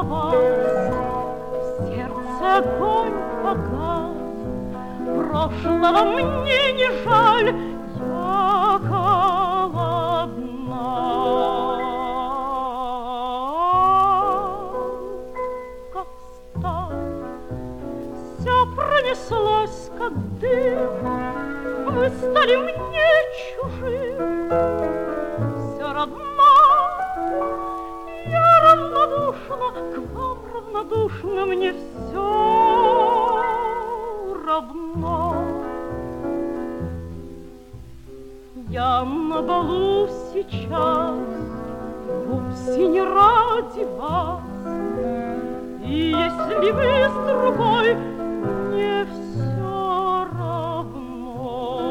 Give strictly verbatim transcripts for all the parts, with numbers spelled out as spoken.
вас. В сердце огонь погас, прошлого мне не жаль, я голодна. Как сталь, все пронеслось, как дым, вы стали мне чужим. Все равно я равнодушна, к вам равнодушна, мне все равно. Я на балу сейчас вовсе не ради вас, и если вы с другой, мне все равно.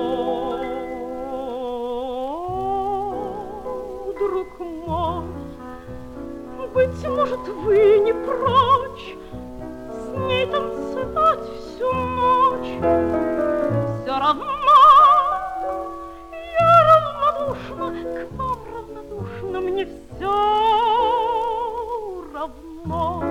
Друг мой, быть может, вы не прочь с ней танцевать всю ночь. Все равно к вам равнодушно, мне все равно.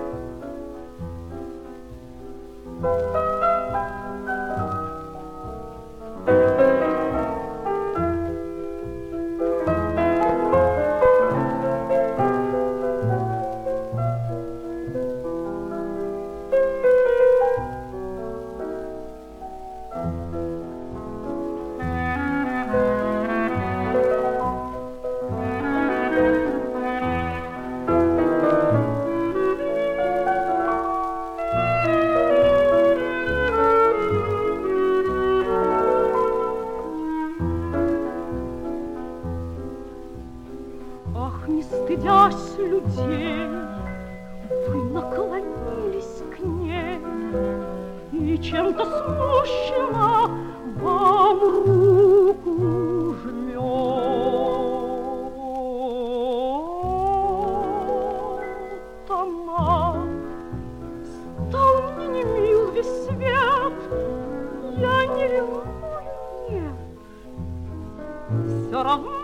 Ах, не стыдясь людей, вы наклонились к ней и чем-то смущена вам руку жмет. Она стал мне не мил весь свет, я не ревную, нет, все равно